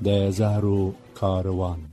د زهرو کاروان.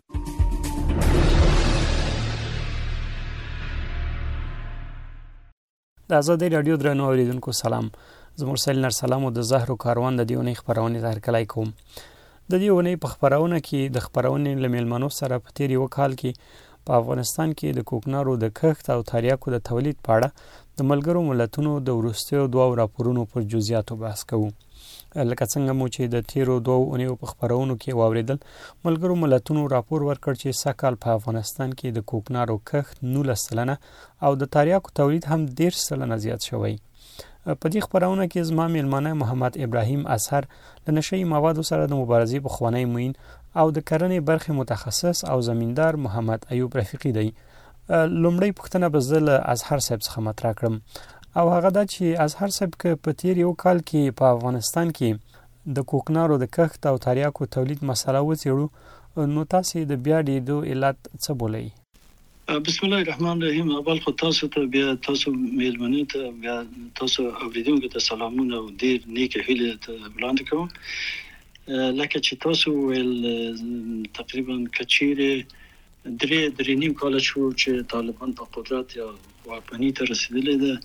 د آزادۍ رادیو درنو اوریدونکو سلام. زه مرسل نرسلام او د زهرو کاروان د دیونی خبرونه درکلای کوم. د دیونی په خبرونه کې د خبرونه لملمنو سره په تیر یو کال کې په افغانستان کې د کوکنارو د کښت او تریاکو د تولید په اړه د ملګرو ملتونو د وروستیو دوه راپورونو پر جزئیاتو بحث کوو. لکه څنګه مو چې د تیرو دوه اونیو په خبرونو کې واوریدل، ملګرو ملتونو راپور ورکړ چې سږ په افغانستان کې د کوکنارو کښت 19% او د تریاکو تولید هم 10% زیات شوی. په دې خبرونه کې زما میلمانه محمد ابراهیم اظهر د نشئی موادو سره د مبارزې په خوانی موین او د کرنې برخه متخصص او زمیندار محمد ایوب رفیقی دی. لومړی پوښتنه به زه له اظهر صاحب څخه مطرح کړم او هغه دا چې اظهر صاحب کې په تیر یو کال کې په افغانستان کې د کوکنارو د کښت او تریاکو تولید مسله وڅېړو، نو تاسو د بیا ډېدو علت څه بولئ؟ بسم الله الرحمن الرحیم. اول خو تاسو ته بیا تاسو میلمنو ته بیا تاسو اوریدونکو ته سلامونه او ډیر نیک هیله ته وړاندې کوم. لکه چې تاسو ول تقریبا کچیره درې نیم کال شو چې طالبان په قدرت یا واکمنۍ ته رسیدلي ده.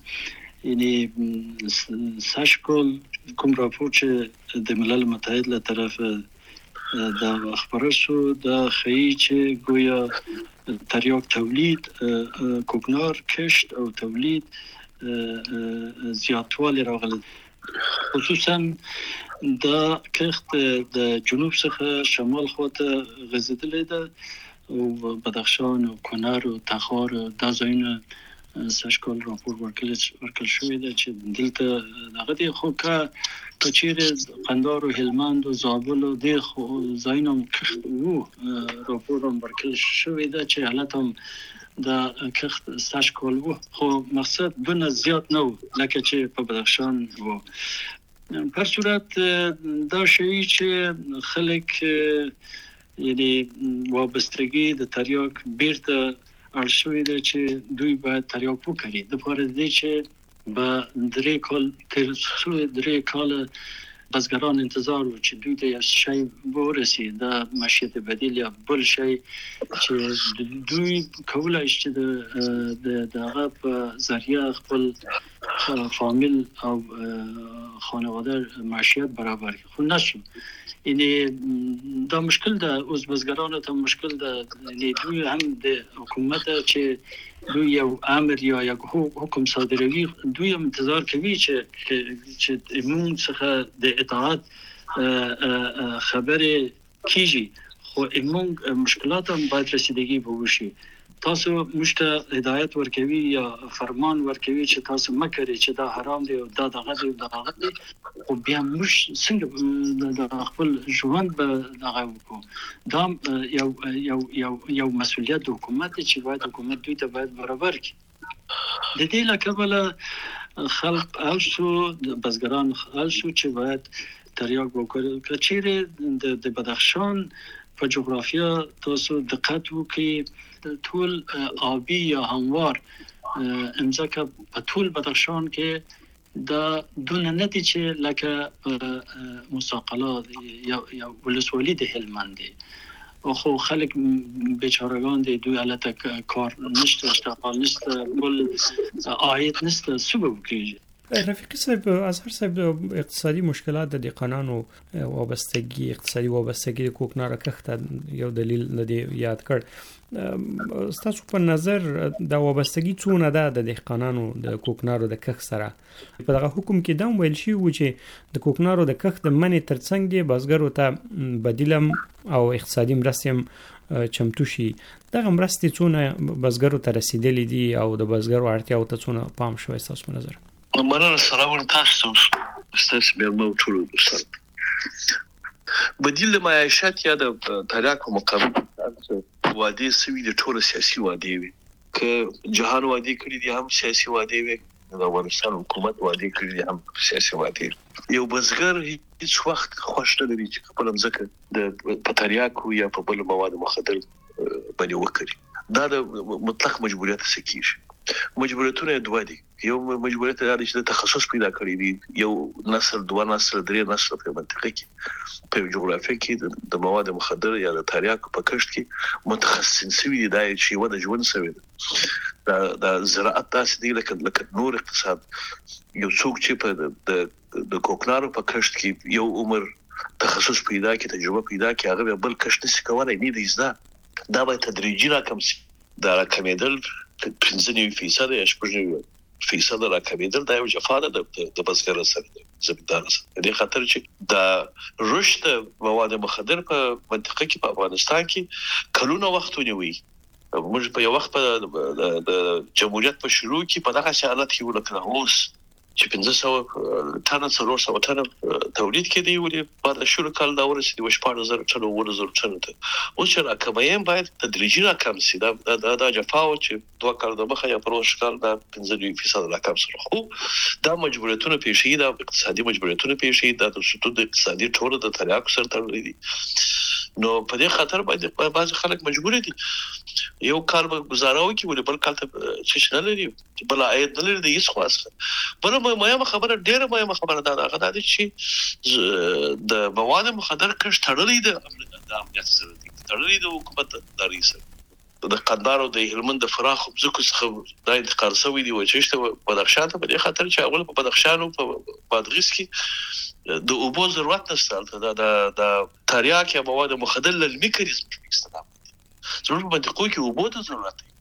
یعنی ساشکول کوم راپور چې د ملل متحد له طرفه دا خبره شو دا خی چې گویا تریاک تولید، کوکنار کشت او تولید زیاتوالی راغلی، خصوصا دا کښت د جنوب څخه شمال خواته غځېدلی ده او بدخشان او کنر او تخار دا ځایونه ساشکول راپور ورکړل شوی ده چې دلته دغه دی. خو که چیرې قندهار او هلمند او زابل او د ځایونه وو راپور هم ورکړل شوی ده چې حالت هم د کښت ساشکول وو، خو مقصد بنه زیات نه وو لکه چې په بدخشان وو. په صورت دا شی چې خلک یعنی وابستگی د تریاک بیرته ارشوی ده چې دوی باید تریاک وکړي. د پاره دې چې با درې کال بزګران انتظار و چې دوی ته یو شی ورسي، د معیشت بدیل یا بل شی چې دوی کولای شي د دغه په ذریعہ خپل فامیل او خانواده معیشت برابر کړي، خو نشو. یعنی دا مشکل ده، اوس بزګرانو ته مشکل ده. یعنی دوی هم د حکومت چې دوی یو امر یا یک حکم صادروي، دوی هم انتظار کوي چې ایمون څخه د اطاعت خبره کیږي، خو ایمون مشکلات هم باید رسیدگی به وشي. تاسو مشته هدایت ورکوي یا فرمان ورکوي چې تاسو مکرې چې دا حرام دی او دا دغه دی دغه دی، خو بیا مش څنګه د خپل ژوند به دغه وکړو. دا یو مسؤلیت د حکومت چې باید حکومت دوی ته باید برابر کړي. د دې لکه خلق الشو د بزګران الشو چې باید تریاک وکړي. کچېره د بدخشان په جغرافیا تاسو دقت وکړئ، ټول آبی یا هموار امزکه په ټول بدخشان کې دا دونه ندی چې لکه مساقلات یا ولسوالی د هلمند دی، خو خلک بیچارگان دی، دوی البته کار نشته، اشتغال نشته، بل عاید نشته، سبب کیږي. رفیقی صاحب، اظهر صاحب د اقتصادي مشکلات د دهقانانو وابستگی، اقتصادي وابستگی د کوکنارو کښت یو دلیل لدی یاد کړ. ستاسو په نظر دا وابستگی څونه ده د دهقانانو د کوکنارو د کښت سره؟ په دغه حکم کې دا ویل شي و چې د کوکنارو د کښت د منې ترڅنګ دی بزګرو ته بدیلم او اقتصادي مرستې چمتو شي. دغه مرستې څونه بزګرو ته رسیدلې دي او د بزګرو اړتیاو ته څونه پام شوی ستاسو په نظر؟ مننه. سلام تاسو ستاسو به مو ټول سره بدیل معیشت یا د تریاک مقابل وادي سوي د ټول سیاسي وادي وي، که جهان وادي کړی دي هم سیاسي وادي وي، د افغانستان حکومت وادي کړی دي هم سیاسي وادي. یو بزګر هیڅ وخت خوښ نه لري چې خپل ځمکه د تریاکو یا په بل مواد مخدر باندې وکړي. دا د مطلق مجبوریت سکیږي. مجبوریتونه دوه دي. یو مجبوریت دا چې د تخصص پیدا کړی دي، یو نسل، دوه نسل، درې نسل په منطقه کې، په جغرافیه کې د مواد مخدر یا د تریاکو په کښت کې متخصصین شوي دي. دا چې وده ژوند شوی دا زراعت داسې دی لکه نور اقتصاد. یو څوک چې په د کوکنارو په کښت کې یو عمر تخصص پیدا کړي، تجربه پیدا کړي، هغه بل کښت نشي کولای، نه دی زده. دا به تدریجي راکم شي. دا راکمېدل 15% یا 8% راکمېدل دا یو جفا ده د بزګر سره، د زمیندار سره. د خاطر چې دا رشد مواد مخدر په منطقه کې په افغانستان کې کلونه وخت ونیوي. موږ په یو وخت په د جمهوریت په شروع کې په دغه حالت کې ولکه اوس چې 500 ټنه 400 ټنه تولید کړي، ولې بعد شروع کال دا ورسېد 14000 ټنه 2000 ټنه ته. اوس چې راکمایم باید تدریجي راکم شي. دا جفاو چې 2 کال د مخه یا پروش کال دا 15% راکم سره. خو دا مجبوریتونه پیښې، دا اقتصادي مجبوریتونه پیښې، دا د ستو د اقتصادي ټول د تریاکو سره تړلې دي. نو په دې خاطر باید بعض خلک مجبور دي یو کال به گزاره وکړي، ولې بل کال ته څه نه لري، بل عاید نه لري د هیڅ خاصه. بل مهمه خبره، ډیره مهمه خبره دا غدا دي چې د مواد مخدر کښت تړلې ده د امنیت سره دي، تړلې ده حکومت داري سره. د قندهار او د هلمند د فراخ ځکه څخه دا انتقال شوی دی چې بدخشان ته، په دې خاطر چې اول په بدخشان او په بادغیس کې د اوبو ضرورت نشته. دا تریاک یا مواد مخدر للمیکانیزم استفاده ضرور په منطقو کې اوبو ته ضرورت دی.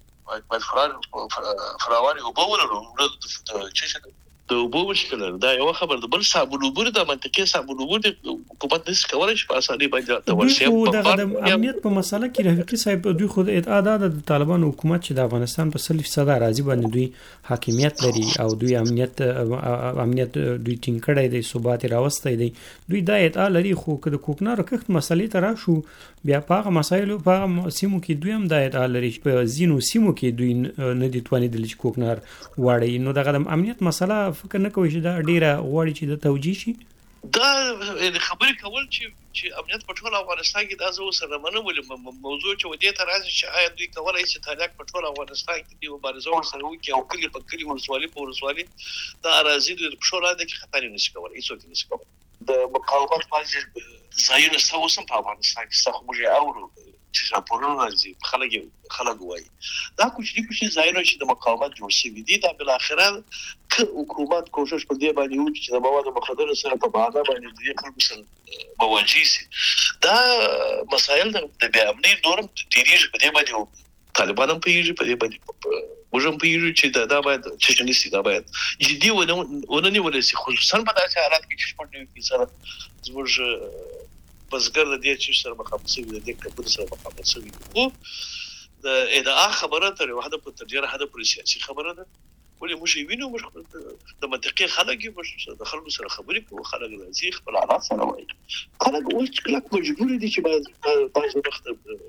باید فراواني اوبو ولرو چې د اوبو مشکل دا یو خبر ده. بل صابون اوبو د منطقې صابون اوبو د حکومت نس کولای شي په اسانۍ باندې تورسي. د امنیت په مسله کې رفیقي صاحب دوی خود ادعا ده د طالبان حکومت چې د افغانستان په 100% راضي باندې دوی حاکمیت لري او دوی امنیت دوی ټینګ کړی دی، ثبات راوستي دی. دوی دا ادعا لري. خو که د کوکنارو کښت مسلې ته راشو، بیا په هغه مسایلو په سیمو کې دوی هم دا ادعا لري چې په ځینو سیمو کې دوی نه دي توانیدل چې کوکنار واړي. نو دغه د امنیت مسله فکر نه کوي چې دا ډیره غواړي چې د توجیه شي. دا خبرې کول چې امنیت په ټول افغانستان کې دا زو سره منم، ولې موضوع چې ودې ته راځي چې آیا دوی کولای شي تاریخ په ټول افغانستان کې دی مبارزه سره وکړي او کلی په کلی ولسوالي دا اراضي د پښولاده کې خطر نشي کولای، هیڅ نشي کولای. د مقاومت باندې ځایونه څه په افغانستان کې څه موږ اورو چې راپورونه راځي، خلک وایي دا کوچني ځایونه چې د مقاومت جوړ شوي دي، دا بل اخره که حکومت کوشش په دې باندې وکړي چې د مواد مخدر سره په معنا باندې د خلکو سره مواجه شي. دا مسایل د بیا امنیت نورم تیریږي په دې باندې، طالبان هم پیږي په دې باندې، موږ هم پیږي چې دا باید چې نشي، دا باید جدي ونه نیول شي، خصوصا په داسې حالات کې چې په سره زموږ بزګر د دې چې سره مخامخ شي، د دې کډو سره مخامخ شي. خو د ادعا خبره تر واحده په ترجیح هدا پر سیاسي خبره ده. ولې موږ وینو موږ د منطقي خلک یو د خلکو سره خبرې کوو، خلک راځي خپل حالات سره وایي. خلک اوس کله مجبور دي چې باید وخت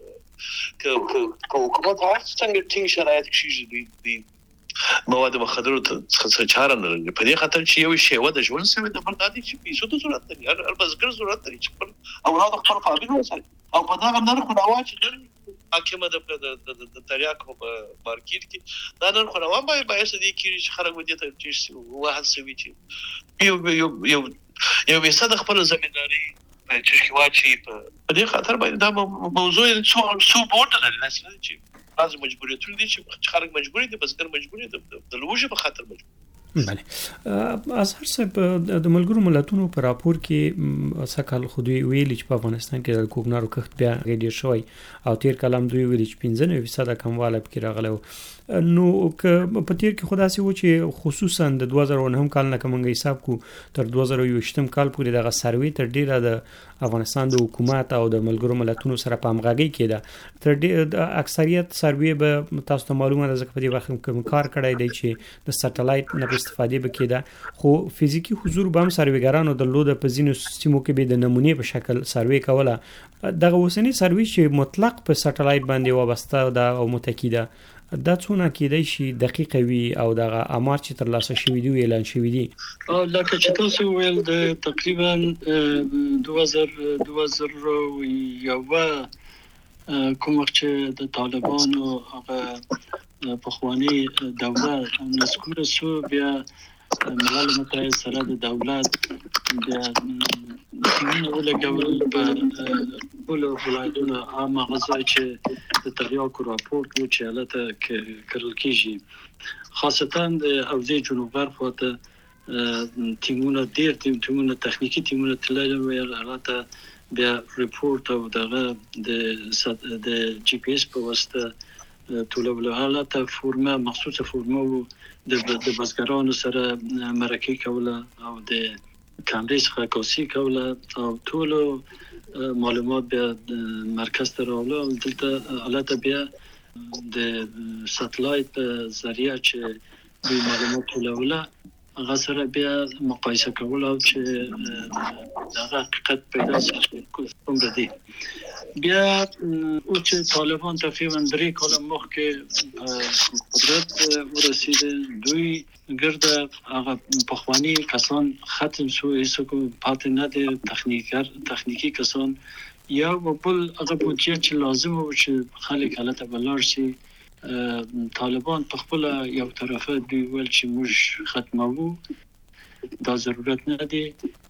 که حکومت هر څنګه ټینګ شرایط کشي دي مواد مخدر څخه چاره نه لري. په دې خاطر چې یو شی وده ژوند سره د بلدادي چې پیسو ته ضرورت لري، هر بزګر ضرورت لري چې اولاد خپل فابریکه وساتي او په دا نرخ راوړي چې حاکمه د تریاکو په مارکیټ کې دا نرخ روان باید دې کې چې خلک ودی ته چې واحد سوي چې یو وسه د خپل زمینداري چې واچي په دې خاطر باید دا موضوع څو بورډ لري چې از مجبوریتونه دي چې خلک مجبور دي، بزګر مجبور دي د لوجه په خاطر مجبور. بله اظهر صاحب د ملګرو ملتونو په راپور کې سکهال خو دوی ویلي چې په افغانستان کې د کوکنارو کښت بیا ډېر شوی او تیر کلام دوی ویلي چې 15% کمواله پکې راغلی. نو که په تیر کې خداسي و چې خصوصا د 2009 کال نه کومنګ حساب کو تر 2020 کال پورې دغه سروي تر ډیره د افغانستان د حکومت او د ملګرو ملتونو سره په همغږي کې ده. تر ډیر اکثریت سروي به تاسو ته معلومه ده ځکه په دې وخت کې کار کړی دی چې د سټلایټ نه استفاده وکړي، خو فزیکی حضور به هم سرویګرانو درلود په ځینو سیمو کې به د نمونې په شکل سروي کوله. دغه اوسنی سروي چې مطلق په سټلایټ باندې وابسته ده او متکی ده، دا څونه کېدای شي دقیق وي او دغه امر چې تر لاسه شوی دی اعلان شوی دی؟ لکه چې تاسو ویل د تقریبا 2001 کوم چې د طالبانو هغه پخوانی دوله نسکور سو بیا ملل متحد سره د دولت بیا ولا قبل ولا ولایتونه عامه غذا چې د تریاکو راپورټ و چې حالته کړل کیږي خاصتا د حوزه جنوب غرب خواته تیمونه تخنیکی تیمونه تلل ویل حالته بیا ریپورت او دغه د جی پی اس په واسطه ټولول حالته فرمه مخصوصه فرمه د بزګرانو سره مرکه کوله او د کاندیس خاکوسی کوله او ټول معلومات بیا مرکز ته راوړل او دلته حالته بیا د ساتلایت ذریعہ چې د معلومات ټولول هغه سره بیا مقایسه کول او چې دغه حقیقت پیدا شي کوم دی بیا او چې طالبان تقریبا 3 کال مخکې قدرت ورسیده دوی ګرده هغه پخوانی کسان ختم شو هیڅ پاتې نه دي تخنیکی کسان یا بل هغه بودجه چې لازم و چې خلک حالته بلار شي طالبان په خپل یو طرفه دی ول چې موږ ختمو دا ضرورت نه دی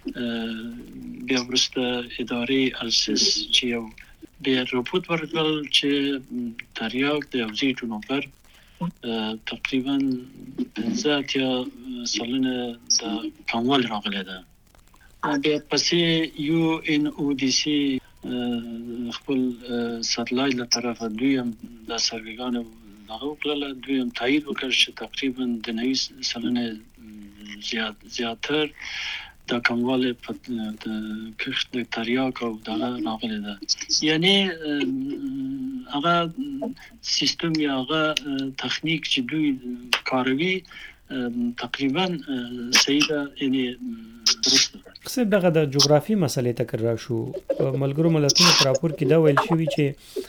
بیا ورسته ادارې السس چې یو بیا راپورټ ورکړل چې تریاک د حوزې جنوب غرب تقریبا 15 سلنه د کموال راغلی ده بیا پسې یو ان او ډي سي خپل ساتلایت له طرفه دویم د سرویګانو دغه کله دویم تایید وکړ چې تقریبا د 90 سلنه زیاتر د کموال په د کښت د تریاک او دغه راغلی ده یعنی هغه سیستم یا هغه تخنیک چې دوی کاروي تقریبا صحیح ده یعنی درسته خصوصا دغه د جغرافي مسلې تکرار شو ملګرو ملتونو پر راپور کې دا ویل شوی چې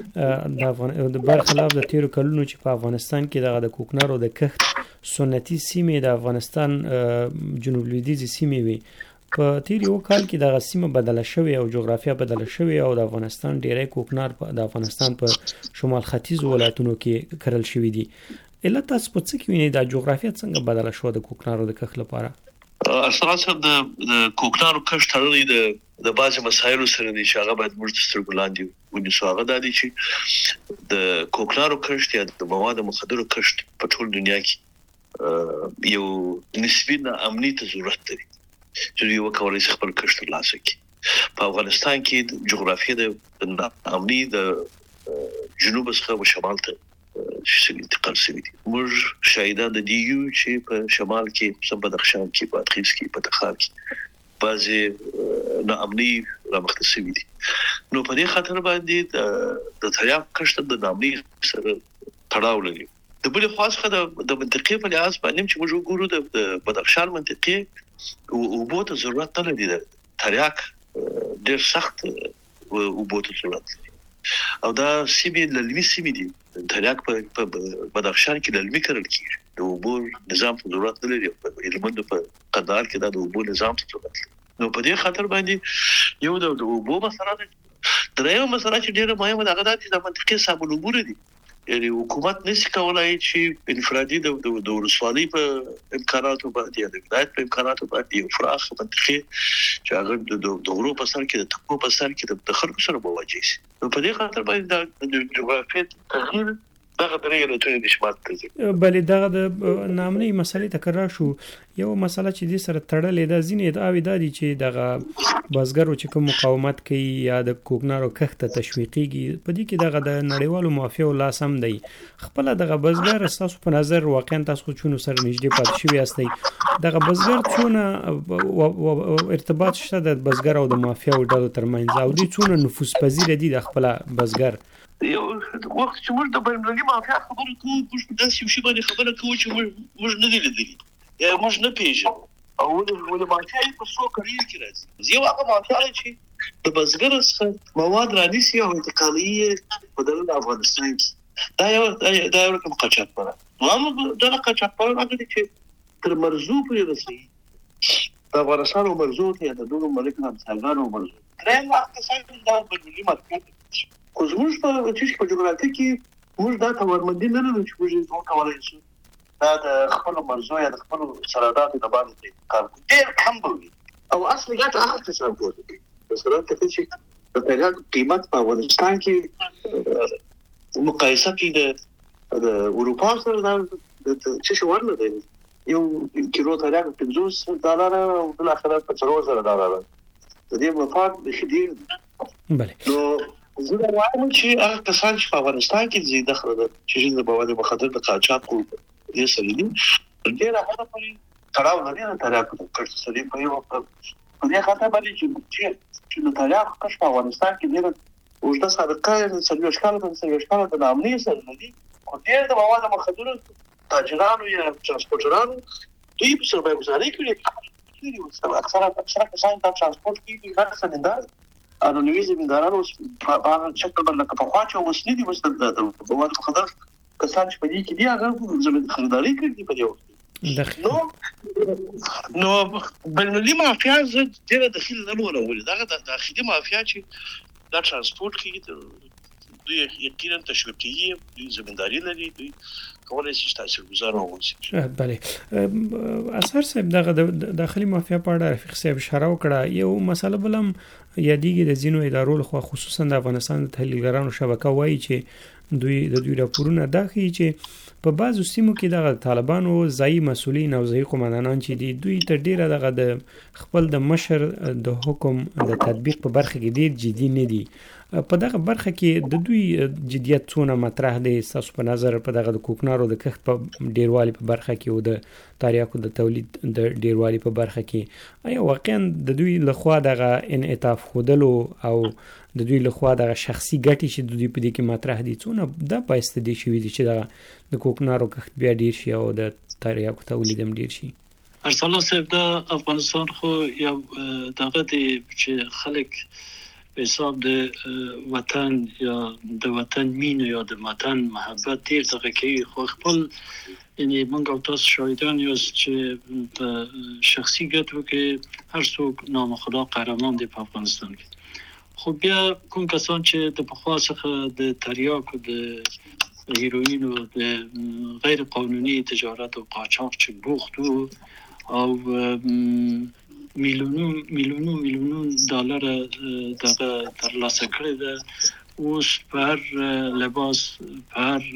د برخلاف د 13 کلونو چې په افغانستان کې دغه د کوکنارو د کښت سنتي سیمې د افغانستان جنوب لویدیځ سیمې وي په تیر یو کال کې دغه سیمه بدله شوې او جغرافیه بدله شوې او د افغانستان ډیری کوکنار د افغانستان په شمال ختیځ ولایتونو کې کرل شوی دي اله تاسو په څه کې وینئ د جغرافیه څنګه بدله شو د کوکنارو د کښت لپاره اساسا د کوکنارو کښت تړلې د بعضي مسایلو سره دي چې هغه باید موږ سترګو لاندې ونیسو هغه د دې چې د کوکنارو کښت یا د مواد مخدرو کښت په ټول دنیا کې یو نسبی امنیت ضرورت لري چې یو کولای شي خپل کښت ترلاسه کړي په افغانستان کې جغرافیه د امنی د جنوب څخه شمال ته انتقال شوی دی موږ شاهدان د دیو چې په شمال کې په بدخشان کې په ادغیس کې په تخار کې بعضي ناامني رامخته شوی دي نو په دې خاطر باندې د تریاک کښت د ناامني سره تړاو لري د بل خاصه د منطقې په لحاظ باندې چې موږ وګورو د بدخشان منطقې او بوته ضرورت نه لري تریاک ډېر سخت او بوته ضرورت لري او دا سیمې للمي سیمې دي تریاک په بدخشان کې للمي کړل کیږي د عبور نظام په ضرورت نه لري په علمند په قدار کې دا د عبور نظام ته ضرورت لري نو په دې خاطر باندې یو د عبور مسله ده درېو مسله چې ډېر مهمه ده هغه د منطقې سمون عبور دي یعنی حکومت نشي کولای چې انفرادي د ورسوالۍ په امکاناتو باندې د ولایت په امکاناتو باندې یو فراخ منطقې چې هغه د غرو په سر کې د تکو په سر کې د خلکو سره مواجه شي نو په دې خاطر باندې د جغرافیې تغییر دغه درې له توې د شمال کوي بلې دغه د نامنۍ مسلې تکرار شو یو مسله چې د سره تړلې ده ځینې ادعاوې دي چې دغه بازګرو چې کوم مقاومت کوي یا د کوکنارو کښت تشویقيږي په دې کې دغه د نړیوالو مافیا لاس هم دی خپل دغه بازګر تاسو په نظر واقعا تاسو چونو سره نږدې پات شوی یاستئ دغه بازګر څونه ارتباط شته د بازګر او د مافیا او ډلو ترمنځ او دې څونه نفوذ پذیر دي د خپل بازګر یو وخت چې موږ د بینالمللي مافیا خبرې کوو موږ داسې یو شی باندې خبره کوو چې موږ نه دي لیدلي یا موږ نه پیژنو او د مافیا په څو کړي کې راځي یو هغه مافیا چې د بزګر څخه مواد رانیسي او انتقالي په دغه افغانستان کې دا یو کوم قاچاقبر نو دا قاچاقبر هغه چې تر مرزو پورې رسېږي د افغانستان او مرزو ته د دوه ملک هم څنګه مرزو درېم وخت څنګه دا بینالمللي مافیا کوزموږ په جغرافیه کې موږ دا تورمندي نه لرو چې موږ یې وکولای شو دا د خپل مرزو یا د خپل سرحداتو د باندې کار ډېر کم وي او اصلي ګټه هغه څه کوي مثلا ته چې د پیاز قیمت په افغانستان کې مقایسه کې د اروپا سره د څه شو ورنه دی یو کیلو تریاک $50 او بل اخر په $4000 د دې مفاد د شدید بله نو زه وایم چې هغه کسان چې په افغانستان کې زیاده خبره چې د مواد مخدر د قاچاق کو دې سره دي ډېر هغه په تړاو لري د تریاکو د کښت سره په یو په دې خاطر باندې چې د تریاکو کښت په افغانستان کې ډېر اوږده سابقه سرویشکاله د نامني سره دي خو ډېر د مواد مخدر تاجرانو یا ترانسپورټرانو دوی په سرمایه گذاري کوي اکثره کسان ته ترانسپورټ کوي هر څه نه دا نوې زمیندارانو په شکل باندې په خواچو وسلې دي وسل د مواد مخدر کسان چې په دې کې دي هغه زموږ خریداري کوي په دې وخت نو بلنلي مافیا زه ډېر دخیل نه ولولې دا داخلي مافیا چې دا ترانسپورټ کوي دوی یقینا تشویقي دوی زمینداری لري دوی کولای شي تاثیرګذار واوسي بله اثر صاحب دغه داخلي مافیا په اړه رفیق صاحب اشاره وکړه یو مسله بلم یادېږي د ځینو ادارو لخوا خصوصا د افغانستان د تحلیلګرانو شبکه وایي چې دوی راپورونه دا ښیي چې په بعضو سیمو کې دغه طالبانو ځایي مسؤلین او ځایي قومندانان چې دي دوی تر ډیره دغه د خپل د مشر د حکم د تطبیق په برخه کې ډیر جدي نه دي په دغه برخه کې د دوی جديت څونه مطرح دی تاسو په نظر په دغه د کوکنارو د کښت په ډیروالي په برخه کې او د تریاکو د تولید د ډیروالي په برخه کې آیا واقعا د دوی لخوا دغه انعطاف خودلو او د دوی لخوا دغه شخصي ګټې چې د دوی په دې کې مطرح دي څونه د پایسته دي شوی دي چې دغه د کوکنارو کښت بیا ډیر شي او د تریاکو تولید هم ډیر شي ارسلا صاحب د افغانستان خو یو دغه دی چې خلک په حساب د وطن یا د وطن مینه یا د وطن محبت ډیر دغه کوي خو خپل یعنی موږ او تاسو شاهدان یو چې په شخصي ګټو کې هر څوک نامخدا قهرمان دی په افغانستان کې خو بیا کوم کسان چې د پخوا څخه د تریاکو د هیروین او د غیر قانوني تجارت او قاچاق چې بوخت او میلیونون $، دغه ترلاسه کړی ده اوس پر لباس پر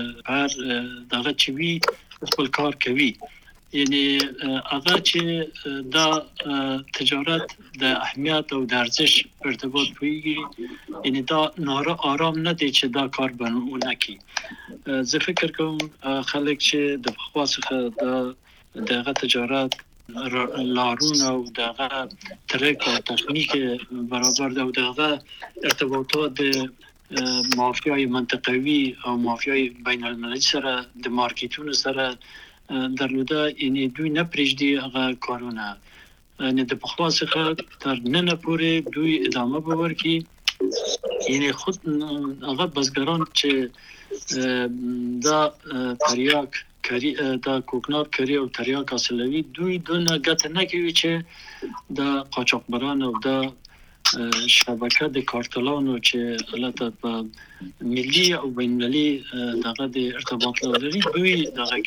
دغه چې وی خپل کار کوي یعنی هغه چې دا تجارت د اهمیت او د ارزش ارتباط پیږي یعنی دا ناره آرام نه دی چې دا کار بنونه کی زه فکر کوم خلک چې د پخوا څخه دغه تجارت لارون او دغه ترک او تخنیک برابر ده او دغه ارتباطات د مافیای منطقوي او مافیای بین المللي سره د مارکیټونو سره درلوده یعنی دوی نه پرېږدي هغه کارونه یعنی د پخوا څخه تر نن پورې دوی ادامه به ورکړي یعنی خود هغه بزګران چې دا تریاک کاری دا کوکنار کاری او تریاک حاصلوي دوی دونه ګټه نه کوي چې د قاچاقبران او د شبکه د کارتلانو چې البته په ملي او بین‌المللي دغه د ارتباط لري دوی دغه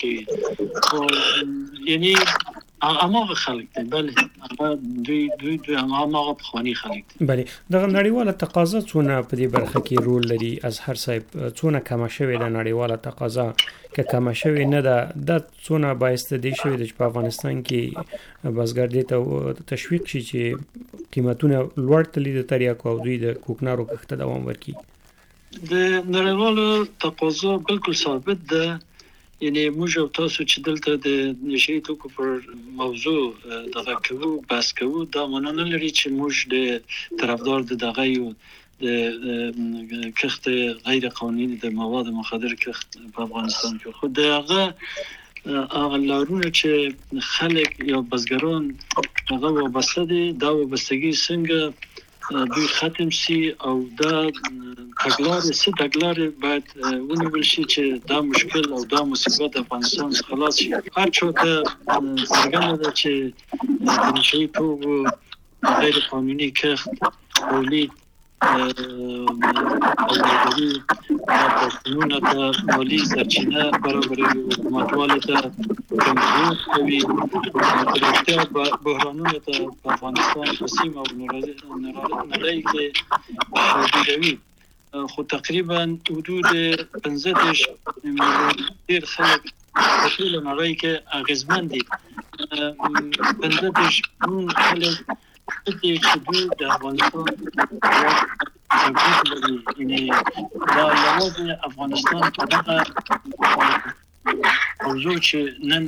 کوي یعنی هغه خلک دي بله هغه دوی هغه بخوانی خلک دي بله دغه نړیواله تقاضا څونه په دې برخه کې رول لري اظهر صاحب څونه کم شوی د نړیواله تقاضا که کم شوی نه ده د څونه بایسته دی شوی د په افغانستان کې بازګر دي ته تشویق شي چې قیمتونه لوړ تللی د تریاکو او دوی د کوکنارو کښت دوام ورکړي د نړیواله تقاضا بالکل ثابت ده یعنی موږ او تاسو چې دلته د نشي توکو پر موضوع دغه کوو بحث کوو دا معنی نه لري چې موږ د طرفدار دغه یو د کښت غیر قانوني د مواد مخدر کښت په افغانستان کې خو دغه لارونه چې خلک یا بزګران هغه وابسته دي دا وابستګي څنګه دوی ختم سي او دا تګلارې باید ونیول شي چې دا مشکل او دا مصیبت افغانستان څخه خلاص شي هر څوک څنګه ده چې د نشي توکو غیر قانوني کښت تولید اولوی پښتونونه ته مالی سرچینه برابروي، حکومتوالو ته کمزور کوي، پرمختیا بحرانونو ته په افغانستان په سیمه او نړۍ کې شدیدوي. خو تقریبا حدود 15 میلیون ډیر خلک په ټول نړۍ کې اغیزمن دي. 15 میلیون خلک چې دوی د افغانستان یعنی دا یوازې افغانستان په دغه موضوع چې نن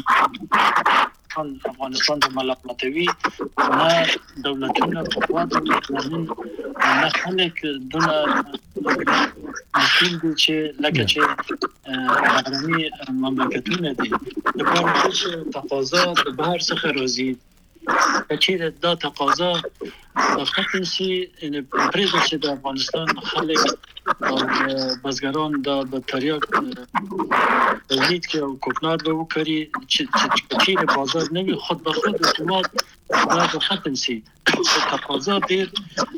افغانستان ته ملامتوي، نه دولتونه په خوا دولتونه نه خلک دونه مسئول دي چې لکه چې بهرني مملکتونه دي. د پاره چې تقاضا د بهر څخه راځي، چې دا تقاضا ختم شي، پرېږدي چې د افغانستان خلک او بزګران دا به تریاک تولید کې او کوکنار به وکړي، چې بازار نه وي، خود به خود اتومات دا به ختم شي. تقاضا ډېر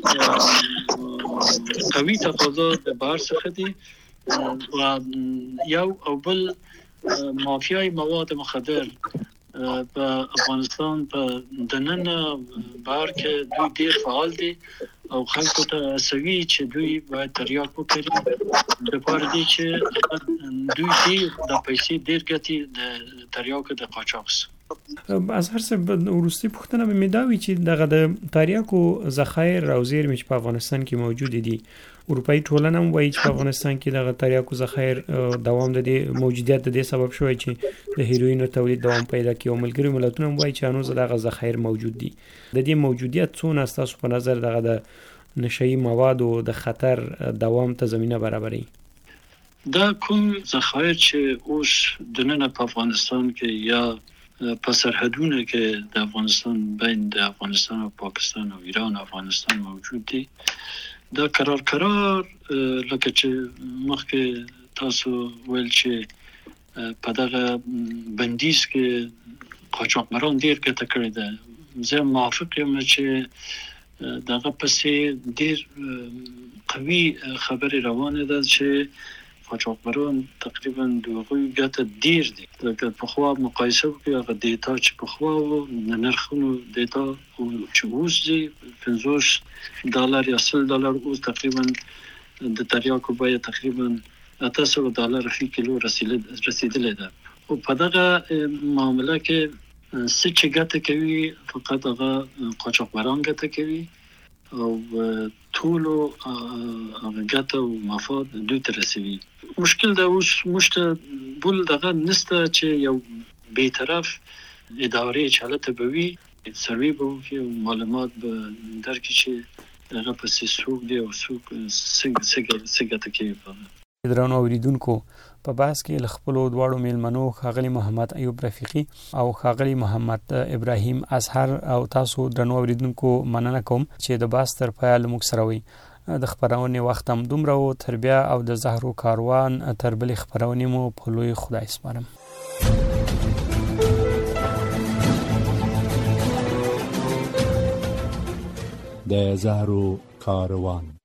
قوي تقاضا د بهر څخه دي. و یو او بل مافیای مواد مخدر په افغانستان په دننه بهر کې دوی ډېر فعال دي او خلکو ته سوي چې دوی باید تریاک وکړي د پاره دي چې دوی ډېر د پیسې ډېر ګټي د تریاکو د قاچاق. از هر څه ورستی پوښتنه مې داوي چې دغه د تریاکو ذخایر او زیرمې چې په افغانستان کې موجود دي، اروپאי ټولنه هم وایي چې په افغانستان کې دغه تریاکو ذخایر دوام د موجودیت د سبب شوی چې د هیروینو تولید دوام پیدا کوي. ملګری ملتونه هم وایي چې هنوز دغه ذخایر موجود دي. د دې موجودیت څونه تاسو په نظر دغه د نشئی موادو د خطر دوام ته زمينه برابري؟ دا کوم ذخایر چې اوس دننه په افغانستان کې یا په سرحدونو کې د افغانستان بین د افغانستان او پاکستان او ایران او افغانستان موجود دي، دا قرار لکه چې مخکې تاسو ویل چې په دغه بندیز کې قاچاقبران ډیر ګټه کړې ده. زه موافق یم چې دغه پسې ډیر قوي خبرې روانه ده چې قاچاقبران تقریبا دغه ګټه ډیر دي. لکه په خوا مقایسه وکړئ، هغه دیتا چې په خوا و نرخونو دیتا چې اوس دي $50 یا $100 اوس تقریبا د تریاکو بیه تقریبا $800 فی کیلو رسیدلې ده. او په دغه معاملې کې څه چې ګټه کوي فقط هغه قاچاقبران ګټه کوي او ټول ګټه او مفاد دوی ته رسوي. مشکل دا اوس مشته بل دغه نسته چې یو بی‌طرف ادارې چالته بوي، سروي به وکړي، معلومات به درکړي چې هغه پسې څوک دی او څوک څه ګټه کوي. درنو اوریدونکو، په بحث کې خپلو دواړو میلمنو ښاغلي محمد ایوب رفیقي او ښاغلي محمد ابراهیم اظهر او تاسو درنو اوریدونکو مننه کوم چې د بحث تر پایه موږ سره وي. د خبرونې وخت هم دومره و، تر بیا او د زهرو کاروان تر بلې خبرونې مو په لوی خدای سپارم. د زهرو کاروان